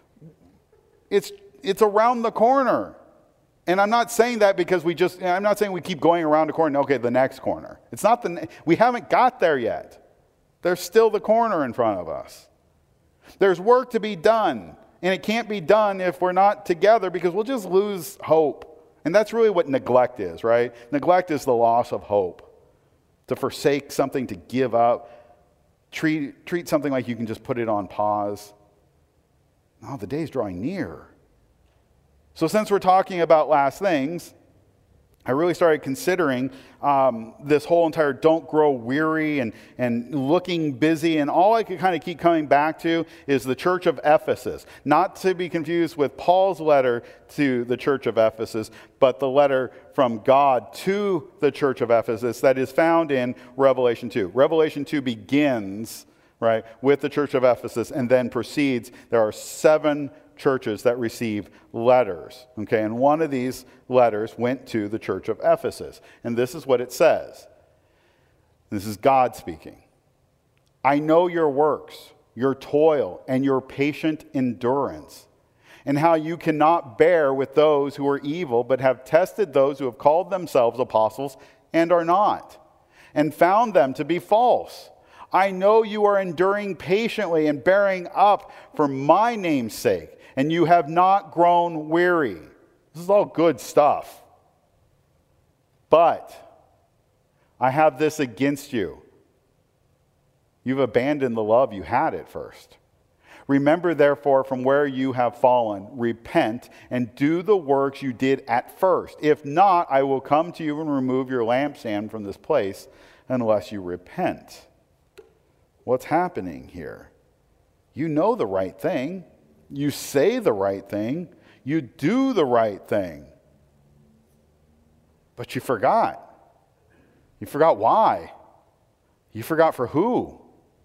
it's it's around the corner. And I'm not saying that because we just, I'm not saying we keep going around the corner. Okay, the next corner. It's not the, we haven't got there yet. There's still the corner in front of us. There's work to be done. And it can't be done if we're not together, because we'll just lose hope. And that's really what neglect is, right? Neglect is the loss of hope. To forsake something, to give up. Treat, treat something like you can just put it on pause. No, the day's drawing near. So since we're talking about last things, I really started considering um, this whole entire don't grow weary and, and looking busy. And all I could kind of keep coming back to is the church of Ephesus. Not to be confused with Paul's letter to the church of Ephesus, but the letter from God to the church of Ephesus that is found in Revelation two. Revelation two begins, right, with the church of Ephesus and then proceeds. There are seven churches that receive letters. Okay, and one of these letters went to the church of Ephesus. And this is what it says. This is God speaking. I know your works, your toil, and your patient endurance, and how you cannot bear with those who are evil, but have tested those who have called themselves apostles and are not, and found them to be false. I know you are enduring patiently and bearing up for my name's sake, and you have not grown weary. This is all good stuff. But I have this against you. You've abandoned the love you had at first. Remember, therefore, from where you have fallen, repent and do the works you did at first. If not, I will come to you and remove your lampstand from this place unless you repent. What's happening here? You know the right thing. You say the right thing. You do the right thing. But you forgot. You forgot why. You forgot for who.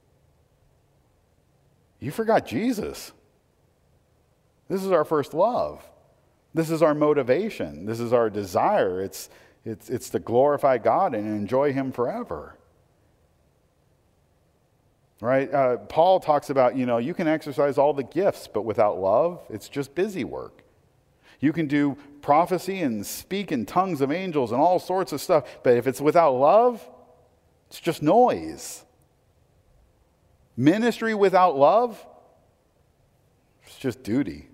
You forgot Jesus. This is our first love. This is our motivation. This is our desire. It's, it's, it's to glorify God and enjoy Him forever. right? Uh, Paul talks about, you know, you can exercise all the gifts, but without love, it's just busy work. You can do prophecy and speak in tongues of angels and all sorts of stuff, but if it's without love, it's just noise. Ministry without love, it's just duty.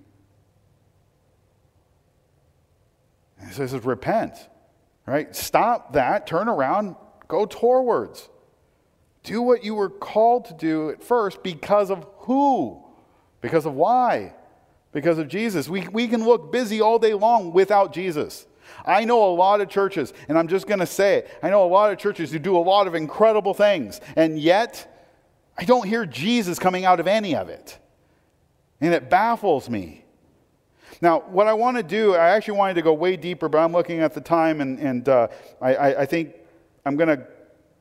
And so it says, repent, right? Stop that, turn around, go towards. Do what you were called to do at first because of who? Because of why? Because of Jesus. We, we can look busy all day long without Jesus. I know a lot of churches, and I'm just going to say it, I know a lot of churches who do a lot of incredible things, and yet I don't hear Jesus coming out of any of it. And it baffles me. Now, what I want to do, I actually wanted to go way deeper, but I'm looking at the time, and, and uh, I, I think I'm going to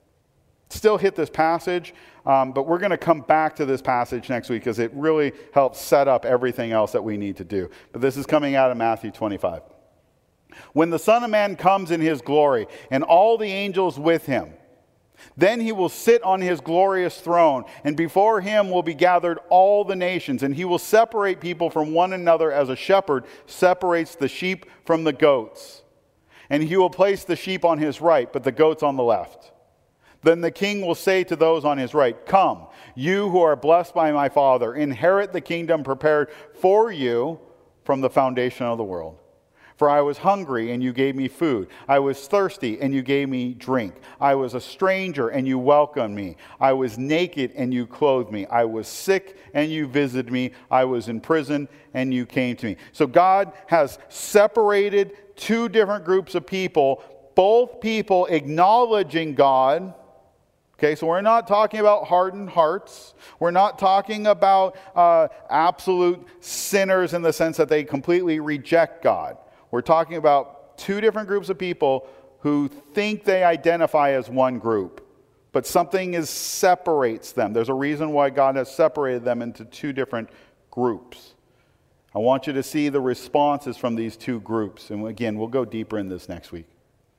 still hit this passage, um, but we're going to come back to this passage next week because it really helps set up everything else that we need to do. But this is coming out of Matthew twenty-five. When the Son of Man comes in his glory and all the angels with him, then he will sit on his glorious throne, and before him will be gathered all the nations, and he will separate people from one another as a shepherd separates the sheep from the goats. And he will place the sheep on his right, but the goats on the left. Then the king will say to those on his right, come, you who are blessed by my Father, inherit the kingdom prepared for you from the foundation of the world. For I was hungry, and you gave me food. I was thirsty, and you gave me drink. I was a stranger, and you welcomed me. I was naked, and you clothed me. I was sick, and you visited me. I was in prison, and you came to me. So God has separated two different groups of people, both people acknowledging God. Okay, so we're not talking about hardened hearts. We're not talking about uh, absolute sinners in the sense that they completely reject God. We're talking about two different groups of people who think they identify as one group, but something is separates them. There's a reason why God has separated them into two different groups. I want you to see the responses from these two groups. And again, we'll go deeper in this next week.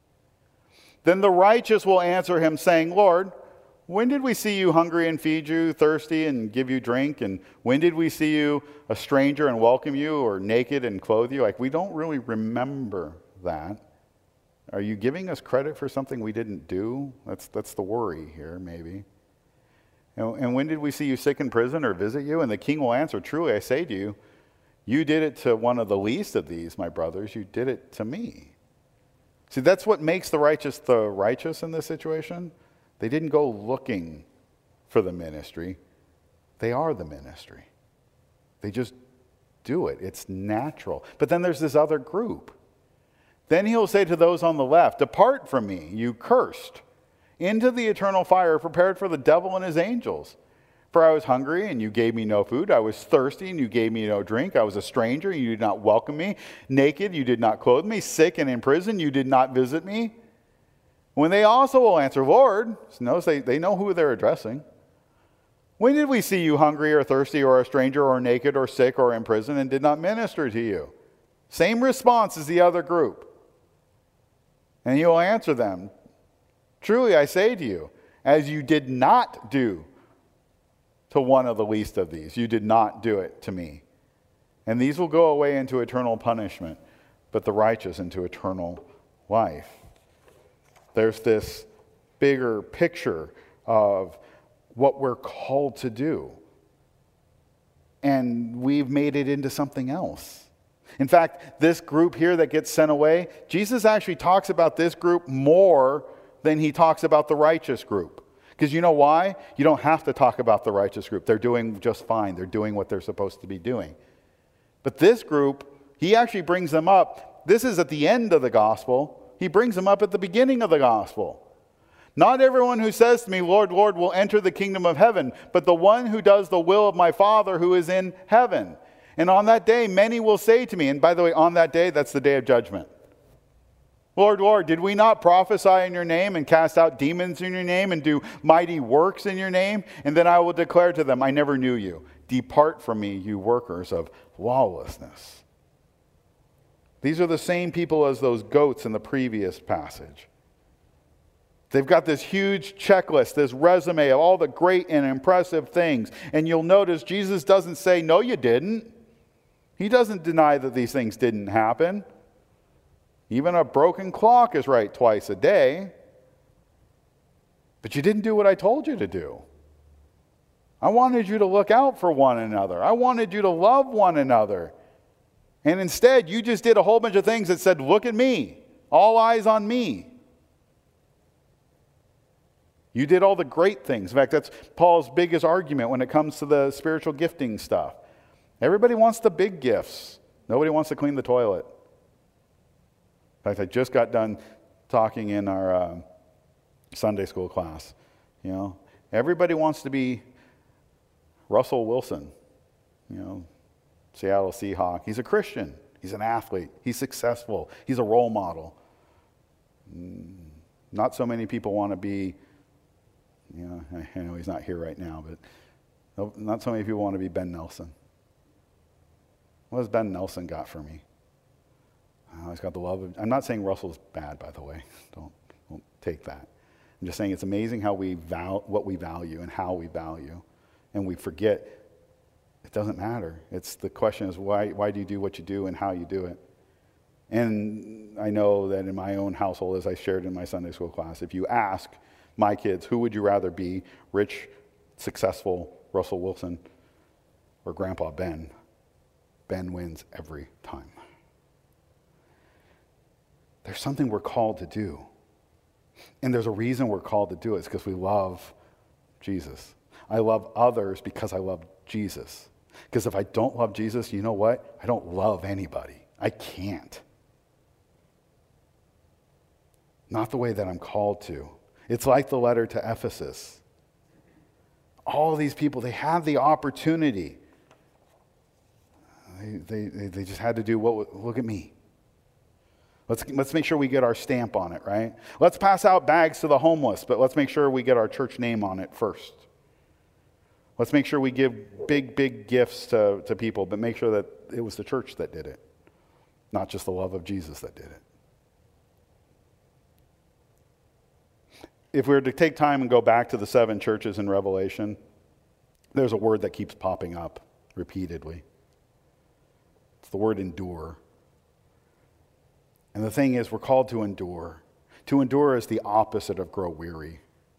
Then the righteous will answer him, saying, Lord, when did we see you hungry and feed you, thirsty and give you drink? And when did we see you a stranger and welcome you, or naked and clothe you? Like, we don't really remember that. Are you giving us credit for something we didn't do? That's that's the worry here, maybe. And, and when did we see you sick in prison or visit you? And the king will answer, truly I say to you, you did it to one of the least of these, my brothers. You did it to me. See, that's what makes the righteous the righteous in this situation. They didn't go looking for the ministry. They are the ministry. They just do it. It's natural. But then there's this other group. Then he'll say to those on the left, depart from me, you cursed, into the eternal fire prepared for the devil and his angels. For I was hungry, and you gave me no food. I was thirsty, and you gave me no drink. I was a stranger, and you did not welcome me. Naked, you did not clothe me. Sick and in prison, you did not visit me. When they also will answer, Lord, notice they, they know who they're addressing. When did we see you hungry or thirsty or a stranger or naked or sick or in prison and did not minister to you? Same response as the other group. And he will answer them, truly I say to you, as you did not do to one of the least of these, you did not do it to me. And these will go away into eternal punishment, but the righteous into eternal life. There's this bigger picture of what we're called to do. And we've made it into something else. In fact, this group here that gets sent away, Jesus actually talks about this group more than he talks about the righteous group. Because you know why? You don't have to talk about the righteous group. They're doing just fine. They're doing what they're supposed to be doing. But this group, he actually brings them up. This is at the end of the gospel. He brings them up at the beginning of the gospel. Not everyone who says to me, Lord, Lord, will enter the kingdom of heaven, but the one who does the will of my Father who is in heaven. And on that day, many will say to me, and by the way, on that day, that's the day of judgment. Lord, Lord, did we not prophesy in your name and cast out demons in your name and do mighty works in your name? And then I will declare to them, I never knew you. Depart from me, you workers of lawlessness. These are the same people as those goats in the previous passage. They've got this huge checklist, this resume of all the great and impressive things. And you'll notice Jesus doesn't say, no, you didn't. He doesn't deny that these things didn't happen. Even a broken clock is right twice a day. But you didn't do what I told you to do. I wanted you to look out for one another. I wanted you to love one another. And instead, you just did a whole bunch of things that said, look at me. All eyes on me. You did all the great things. In fact, that's Paul's biggest argument when it comes to the spiritual gifting stuff. Everybody wants the big gifts. Nobody wants to clean the toilet. In fact, I just got done talking in our uh, Sunday school class. You know, everybody wants to be Russell Wilson, you know, Seattle Seahawk. He's a Christian. He's an athlete. He's successful. He's a role model. Not so many people want to be, you know, I know he's not here right now, but not so many people want to be Ben Nelson. What has Ben Nelson got for me? Oh, he's got the love of, I'm not saying Russell's bad, by the way. Don't, don't take that. I'm just saying it's amazing how we val, what we value and how we value. And we forget it doesn't matter. It's the question is why, why do you do what you do and how you do it? And I know that in my own household, as I shared in my Sunday school class, if you ask my kids, who would you rather be, rich, successful Russell Wilson or Grandpa Ben? Ben wins every time. There's something we're called to do. And there's a reason we're called to do it. It's because we love Jesus. I love others because I love Jesus. Because if I don't love Jesus, you know what? I don't love anybody. I can't. Not the way that I'm called to. It's like the letter to Ephesus. All these people, they had the opportunity. They, they, they just had to do what, look at me. Let's, let's make sure we get our stamp on it, right? Let's pass out bags to the homeless, but let's make sure we get our church name on it first. Let's make sure we give big, big gifts to, to people, but make sure that it was the church that did it, not just the love of Jesus that did it. If we were to take time and go back to the seven churches in Revelation, there's a word that keeps popping up repeatedly. It's the word endure. And the thing is, we're called to endure. To endure is the opposite of grow weary.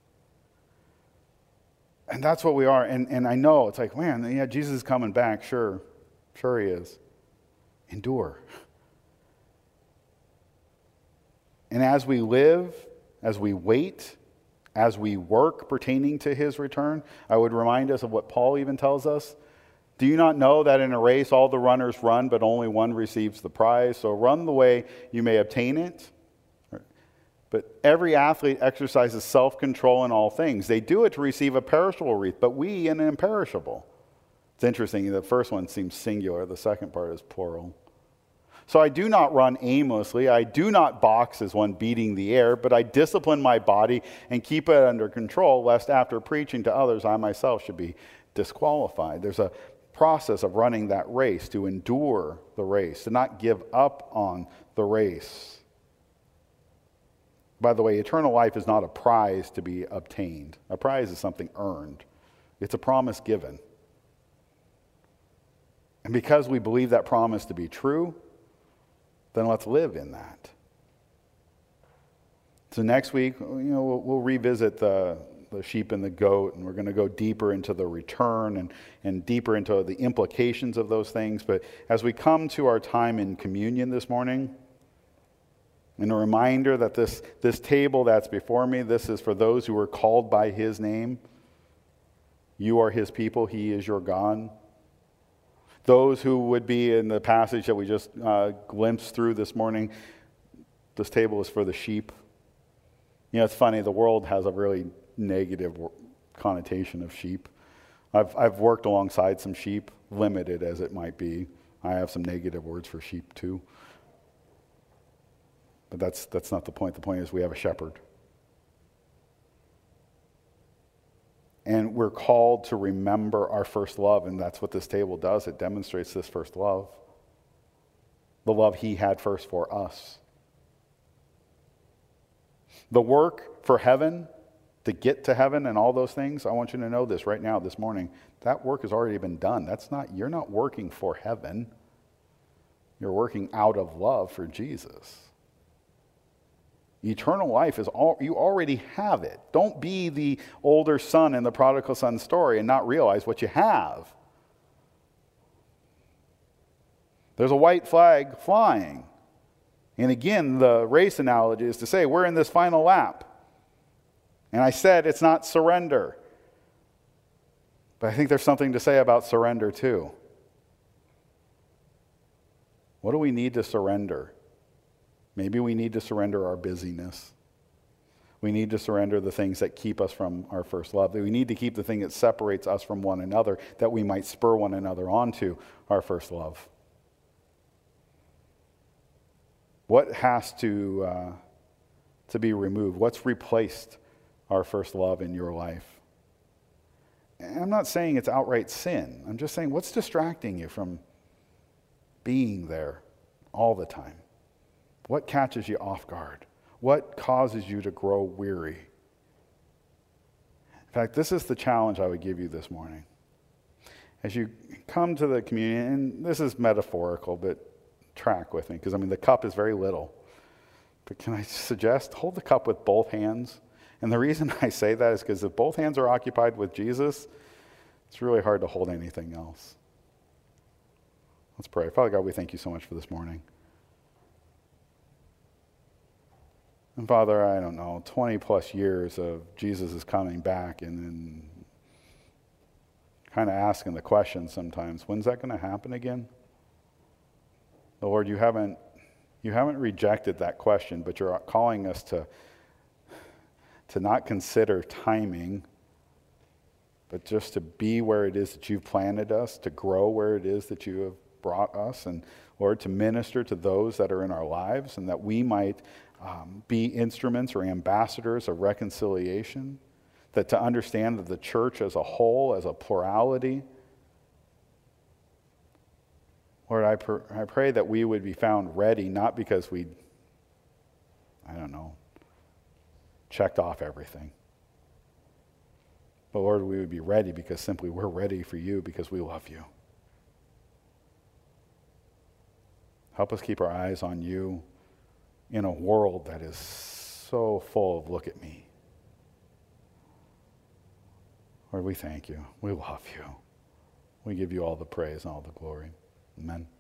And that's what we are. And, and I know, it's like, man, yeah, Jesus is coming back. Sure. Sure he is. Endure. And as we live, as we wait, as we work pertaining to his return, I would remind us of what Paul even tells us. Do you not know that in a race all the runners run, but only one receives the prize? So run the way you may obtain it. But every athlete exercises self-control in all things. They do it to receive a perishable wreath, but we an imperishable. It's interesting. The first one seems singular. The second part is plural. So I do not run aimlessly. I do not box as one beating the air, but I discipline my body and keep it under control, lest after preaching to others, I myself should be disqualified. There's a process of running that race, to endure the race, to not give up on the race. By the way, eternal life is not a prize to be obtained. A prize is something earned. It's a promise given. And because we believe that promise to be true, then let's live in that. So next week, you know, we'll, we'll revisit the, the sheep and the goat, and we're going to go deeper into the return and, and deeper into the implications of those things. But as we come to our time in communion this morning, and a reminder that this, this table that's before me, this is for those who are called by his name. You are his people. He is your God. Those who would be in the passage that we just uh, glimpsed through this morning, this table is for the sheep. You know, it's funny, the world has a really negative connotation of sheep. I've, I've worked alongside some sheep, limited as it might be. I have some negative words for sheep too. But that's, that's not the point. The point is we have a shepherd. And we're called to remember our first love, and that's what this table does. It demonstrates this first love, the love he had first for us. The work for heaven, to get to heaven and all those things, I want you to know this right now, this morning. That work has already been done. That's not, you're not working for heaven. You're working out of love for Jesus. Eternal life is all, you already have it. Don't be the older son in the prodigal son story and not realize what you have. There's a white flag flying. And again, the race analogy is to say, we're in this final lap. And I said it's not surrender. But I think there's something to say about surrender too. What do we need to surrender? Maybe we need to surrender our busyness. We need to surrender the things that keep us from our first love. We need to keep the thing that separates us from one another, that we might spur one another on to our first love. What has to, uh, to be removed? What's replaced our first love in your life? And I'm not saying it's outright sin. I'm just saying, what's distracting you from being there all the time? What catches you off guard? What causes you to grow weary? In fact, this is the challenge I would give you this morning. As you come to the communion, and this is metaphorical, but track with me, because I mean the cup is very little. But can I suggest, hold the cup with both hands? And the reason I say that is because if both hands are occupied with Jesus, it's really hard to hold anything else. Let's pray. Father God, we thank you so much for this morning. And Father, I don't know, twenty plus years of Jesus is coming back and then kind of asking the question sometimes, when's that going to happen again? The Lord, you haven't, you haven't rejected that question, but you're calling us to, to not consider timing, but just to be where it is that you've planted us, to grow where it is that you have brought us, and Lord, to minister to those that are in our lives, and that we might um, be instruments or ambassadors of reconciliation, that to understand that the church as a whole, as a plurality, Lord, I, pr- I pray that we would be found ready, not because we, I don't know, checked off everything. But Lord, we would be ready because simply we're ready for you because we love you. Help us keep our eyes on you in a world that is so full of look at me. Lord, we thank you. We love you. We give you all the praise and all the glory. Amen.